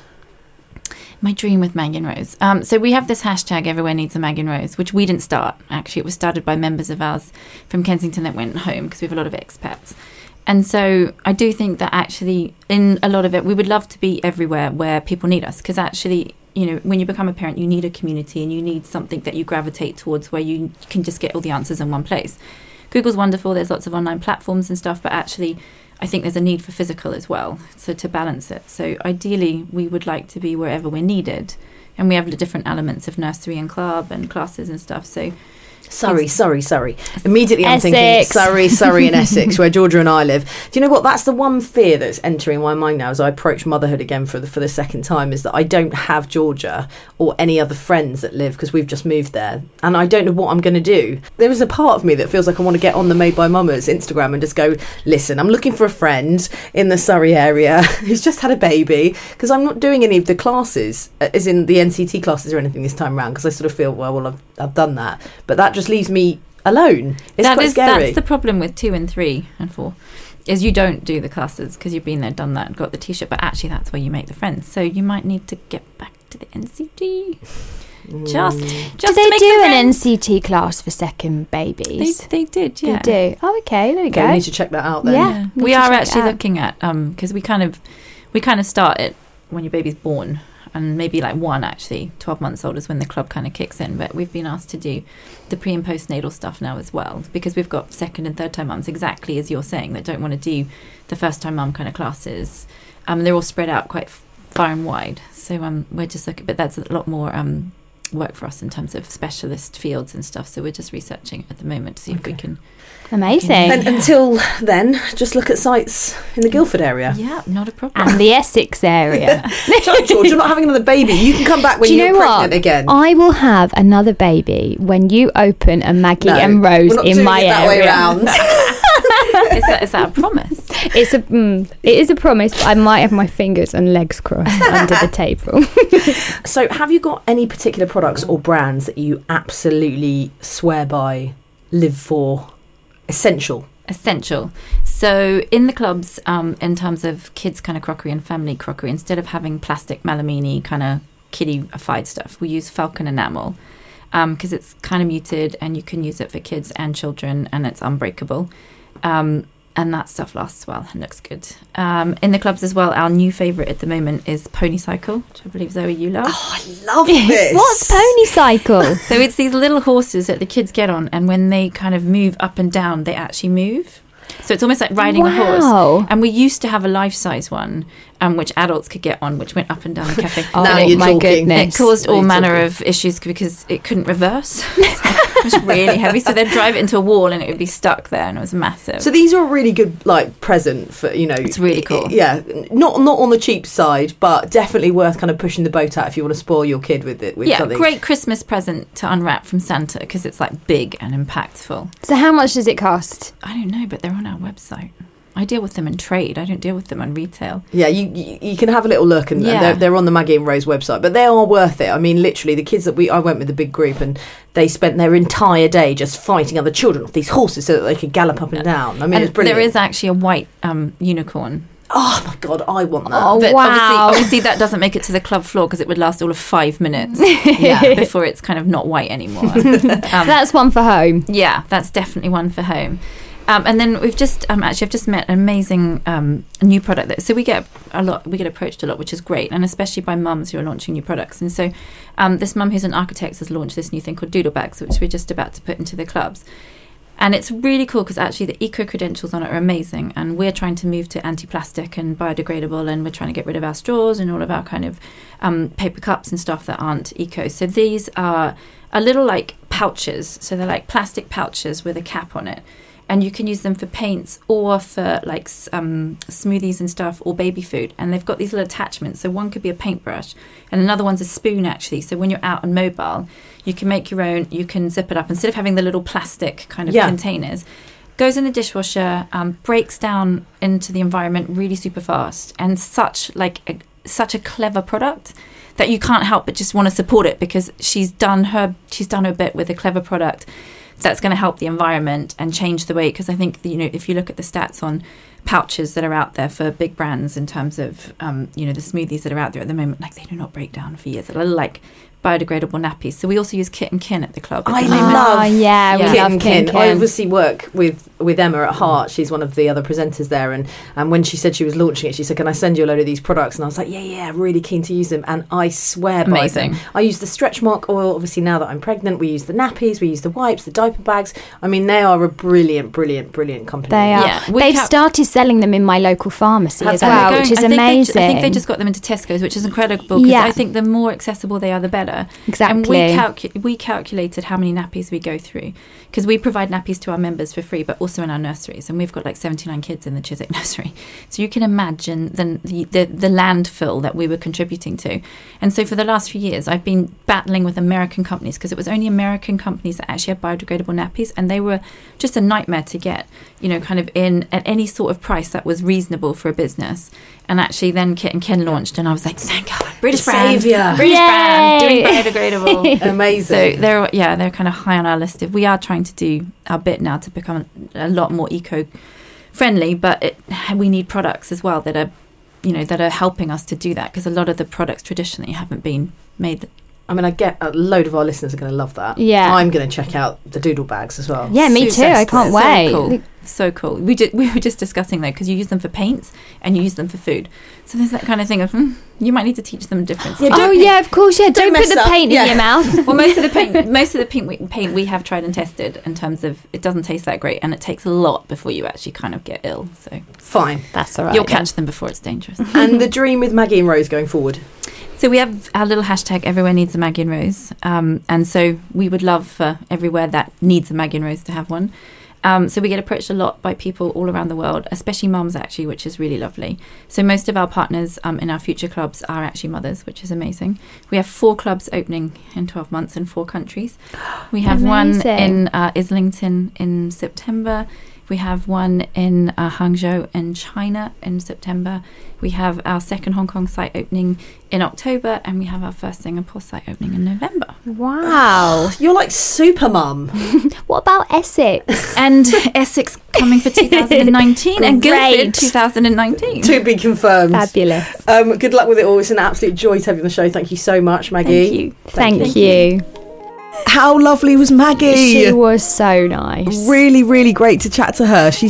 My dream with Maggie and Rose. So we have this hashtag, Everywhere Needs a Maggie and Rose, which we didn't start. Actually, it was started by members of ours from Kensington that went home, because we have a lot of expats. And so I do think that actually in a lot of it, we would love to be everywhere where people need us, because actually, when you become a parent, you need a community, and you need something that you gravitate towards where you can just get all the answers in one place. Google's wonderful. There's lots of online platforms and stuff, but actually I think there's a need for physical as well, so to balance it. So ideally, we would like to be wherever we're needed, and we have the different elements of nursery and club and classes and stuff. So Surrey. Immediately I'm thinking Surrey and Essex, where Georgia and I live. Do you know what? That's the one fear that's entering my mind now as I approach motherhood again for the second time, is that I don't have Georgia or any other friends that live, because we've just moved there, and I don't know what I'm going to do. There is a part of me that feels like I want to get on the Made by Mamas Instagram and just go, listen, I'm looking for a friend in the Surrey area who's just had a baby, because I'm not doing any of the classes, as in the NCT classes or anything this time around, because I sort of feel, well, I've done that, but that just leaves me alone. It's quite scary. That's the problem with 2 and 3 and 4, is you don't do the classes because you've been there, done that, got the t-shirt, but actually that's where you make the friends. So you might need to get back to the NCT. Just do they do an NCT class for second babies? They did, yeah. They do. Oh, okay, there we go. We need to check that out then. Yeah, we are actually looking at, because we kind of start it when your baby's born, and maybe like 1, actually 12 months old is when the club kind of kicks in, but we've been asked to do the pre and postnatal stuff now as well, because we've got 2nd and 3rd time mums, exactly as you're saying, that don't want to do the first time mum kind of classes. They're all spread out quite far and wide, so we're just looking, but that's a lot more work for us in terms of specialist fields and stuff, so we're just researching at the moment to see if we can. Amazing. And until then, just look at sites in the Guildford area. Yeah, not a problem. And the Essex area. George, you're not having another baby. You can come back when you're pregnant again. I will have another baby when you open a Maggie and Rose in my area. That way around. Is that a promise? It is a promise, but I might have my fingers and legs crossed under the table. So have you got any particular products or brands that you absolutely swear by, live for? Essential. So in the clubs, in terms of kids kind of crockery and family crockery, instead of having plastic melamine kind of kiddie-ified stuff, we use Falcon enamel, because it's kind of muted and you can use it for kids and children, and it's unbreakable. And that stuff lasts well and looks good. In the clubs as well, our new favourite at the moment is Ponycycle, which I believe, Zoe, you love. Oh, I love this. What's Ponycycle? So it's these little horses that the kids get on, and when they kind of move up and down, they actually move. So it's almost like riding a horse. And we used to have a life-size one, which adults could get on, which went up and down the cafe. Now you're my talking. goodness. It caused all manner of issues because it couldn't reverse. was really heavy. So they'd drive it into a wall and it would be stuck there, and it was massive. So these are a really good like present for, you know. It's really cool. Yeah, not on the cheap side, but definitely worth kind of pushing the boat out if you want to spoil your kid with it. With something. Great Christmas present to unwrap from Santa because it's like big and impactful. So how much does it cost? I don't know, but they're on our website. I deal with them in trade. I don't deal with them on retail. Yeah, you can have a little look, and they're on the Maggie and Rose website, but they are worth it. I mean, literally, the kids that I went with a big group, and they spent their entire day just fighting other children off these horses so that they could gallop up and down. I mean, it's brilliant. There is actually a white unicorn. Oh my God, I want that. Oh, but wow. obviously that doesn't make it to the club floor because it would last all of 5 minutes before it's kind of not white anymore. That's one for home. Yeah, that's definitely one for home. And then we've just I've just met an amazing new product. So we get approached a lot, which is great, and especially by mums who are launching new products. And so this mum who's an architect has launched this new thing called Doodle Bags, which we're just about to put into the clubs. And it's really cool because actually the eco credentials on it are amazing, and we're trying to move to anti-plastic and biodegradable, and we're trying to get rid of our straws and all of our kind of paper cups and stuff that aren't eco. So these are a little like pouches, so they're like plastic pouches with a cap on it. And you can use them for paints or for like smoothies and stuff or baby food. And they've got these little attachments. So one could be a paintbrush and another one's a spoon actually. So when you're out and mobile, you can make your own, you can zip it up. Instead of having the little plastic kind of containers, goes in the dishwasher, breaks down into the environment really super fast. And such a clever product that you can't help but just want to support it because she's done her bit with a clever product that's going to help the environment and change the way, because I think, you know, if you look at the stats on pouches that are out there for big brands in terms of, you know, the smoothies that are out there at the moment, like they do not break down for years. A little like biodegradable nappies. So we also use Kit and Kin at the club. I love we love Kit and Kin. I obviously work with Emma at Heart. She's one of the other presenters there, and when she said she was launching it, she said, can I send you a load of these products? And I was like, yeah, really keen to use them, and I swear by them. I use the stretch mark oil. Obviously now that I'm pregnant, we use the nappies, we use the wipes, the diaper bags. I mean, they are a brilliant company. They are. Yeah. They've started selling them in my local pharmacy as well, which is amazing. I think they just got them into Tesco's, which is incredible, because I think the more accessible they are, the better. Exactly. And we calculated how many nappies we go through, because we provide nappies to our members for free, but also in our nurseries, and we've got like 79 kids in the Chiswick nursery. So you can imagine the landfill that we were contributing to. And so for the last few years, I've been battling with American companies, because it was only American companies that actually had biodegradable nappies, and they were just a nightmare to get, you know, kind of in at any sort of price that was reasonable for a business. And actually then Kit and Kin launched, and I was like, thank God, British brand doing biodegradable. Amazing. So they're kind of high on our list. We are trying to do our bit now to become a lot more eco-friendly, but we need products as well that are helping us to do that, because a lot of the products traditionally haven't been made. I mean, I get a load of our listeners are going to love that. Yeah. I'm going to check out the Doodle Bags as well. Yeah, me too. I can't wait. So cool. We were just discussing though, because you use them for paints and you use them for food. So there's that kind of thing of you might need to teach them a difference. Yeah, of course. Yeah, don't put the paint in your mouth. Well, most of the paint we have tried and tested in terms of it doesn't taste that great, and it takes a lot before you actually kind of get ill. So fine, that's all right. You'll catch them before it's dangerous. And the dream with Maggie and Rose going forward. So we have our little hashtag, Everywhere Needs a Maggie and Rose. And so we would love for everywhere that needs a Maggie and Rose to have one. So we get approached a lot by people all around the world, especially mums actually, which is really lovely. So most of our partners in our future clubs are actually mothers, which is amazing. We have 4 clubs opening in 12 months in 4 countries. We have one in Islington in September. We have one in Hangzhou in China in September. We have our second Hong Kong site opening in October, and we have our first Singapore site opening in November. Wow. You're like super mum. What about Essex? And Essex coming for 2019 and Guildford 2019. To be confirmed. Fabulous. Good luck with it all. It's an absolute joy to have you on the show. Thank you so much, Maggie. Thank you. How lovely was Maggie? She was so nice. Really, really great to chat to her. She's just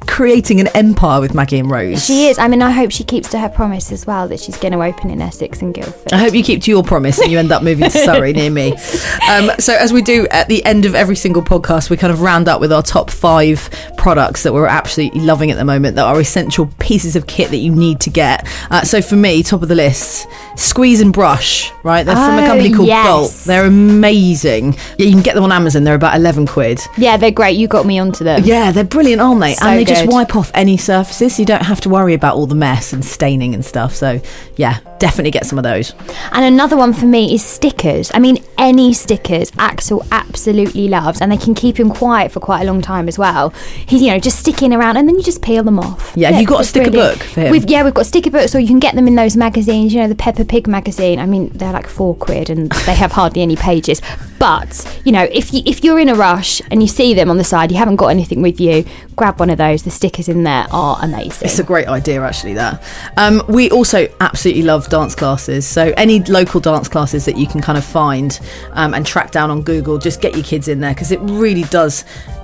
creating an empire with Maggie and Rose. She is. I mean, I hope she keeps to her promise as well that she's going to open in Essex and Guildford. I hope you keep to your promise and you end up moving to Surrey near me. So as we do at the end of every single podcast, we kind of round up with our top 5 products that we're absolutely loving at the moment that are essential pieces of kit that you need to get. So for me, top of the list, Squeeze and Brush, right? They're from a company called Gulp. They're amazing. Yeah, you can get them on Amazon. They're about 11 quid. Yeah, they're great. You got me onto them. Yeah, they're brilliant, aren't they? So and they good. just wipe off any surfaces, so you don't have to worry about all the mess and staining and stuff. So yeah, definitely get some of those. And another one for me is stickers. I mean, any stickers Axel absolutely loves, and they can keep him quiet for quite a long time as well. He's, just sticking around, and then you just peel them off. Yeah, have you got a sticker book for him? We've got sticker books, or you can get them in those magazines, the Peppa Pig magazine. I mean, they're like £4 and they have hardly any pages. But, if you're in a rush and you see them on the side, you haven't got anything with you, grab one of those. The stickers in there are amazing. It's a great idea, actually, that. We also absolutely love dance classes. So any local dance classes that you can kind of find and track down on Google, just get your kids in there, because it really does,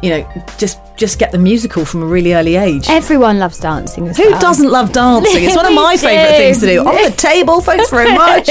just get the musical from a really early age. Everyone loves dancing as Who well. doesn't love dancing? It's one of my favourite things to do. On the table, thanks very much.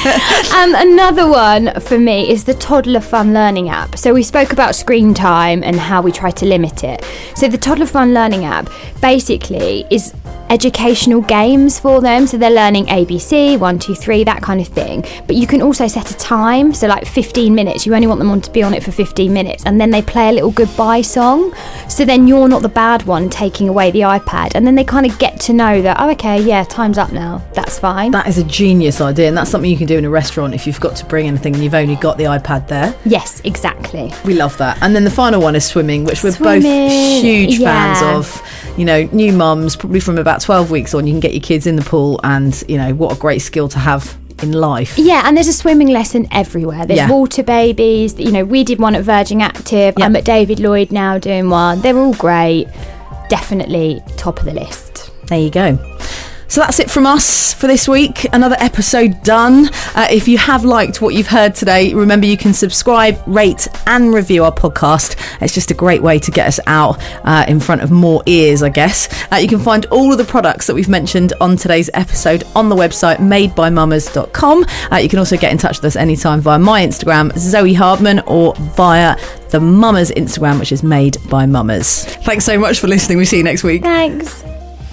Another one for me is the Toddler Fun Learning app. So we spoke about screen time and how we try to limit it. So the Toddler Fun Learning app basically is educational games for them. So they're learning ABC, 1, 2, 3, that kind of thing. But you can also set a time. So like 15 minutes. You only want them to be on it for 15 minutes. And then they play a little goodbye song. So then you're not the bad one taking away the iPad. And then they kind of get to know that, time's up now. That's fine. That is a genius idea. And that's something you can do in a restaurant if you've got to bring anything and you've only got the iPad there. Yes, exactly. We love that. And then the final one is swimming, which we're both huge fans of. New mums, probably from about 12 weeks on, you can get your kids in the pool, and what a great skill to have in life. Yeah, and there's a swimming lesson everywhere. There's water babies. We did one at Virgin Active. I'm at David Lloyd now doing one. They're all great. Definitely top of the list. There you go. So that's it from us for this week. Another episode done. If you have liked what you've heard today, remember you can subscribe, rate and review our podcast. It's just a great way to get us out in front of more ears, I guess. You can find all of the products that we've mentioned on today's episode on the website madebymummers.com. You can also get in touch with us anytime via my Instagram, Zoe Hardman, or via the Mummers Instagram, which is Made by Mummers. Thanks so much for listening. We'll see you next week. Thanks.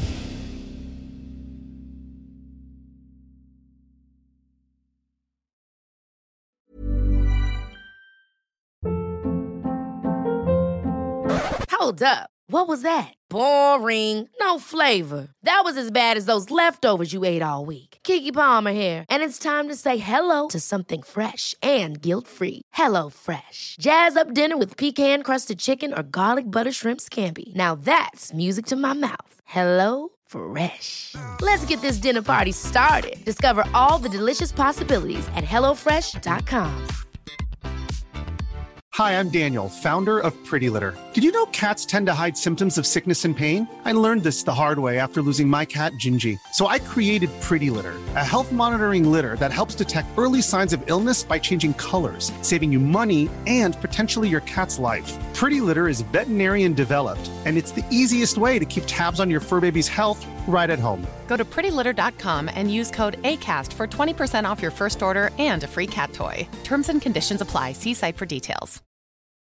Hold up. What was that? Boring. No flavor. That was as bad as those leftovers you ate all week. Keke Palmer here, and it's time to say hello to something fresh and guilt-free. Hello Fresh. Jazz up dinner with pecan-crusted chicken or garlic butter shrimp scampi. Now that's music to my mouth. Hello Fresh. Let's get this dinner party started. Discover all the delicious possibilities at HelloFresh.com. Hi, I'm Daniel, founder of Pretty Litter. Did you know cats tend to hide symptoms of sickness and pain? I learned this the hard way after losing my cat, Gingy. So I created Pretty Litter, a health monitoring litter that helps detect early signs of illness by changing colors, saving you money and potentially your cat's life. Pretty Litter is veterinarian developed, and it's the easiest way to keep tabs on your fur baby's health right at home. Go to prettylitter.com and use code ACAST for 20% off your first order and a free cat toy. Terms and conditions apply. See site for details.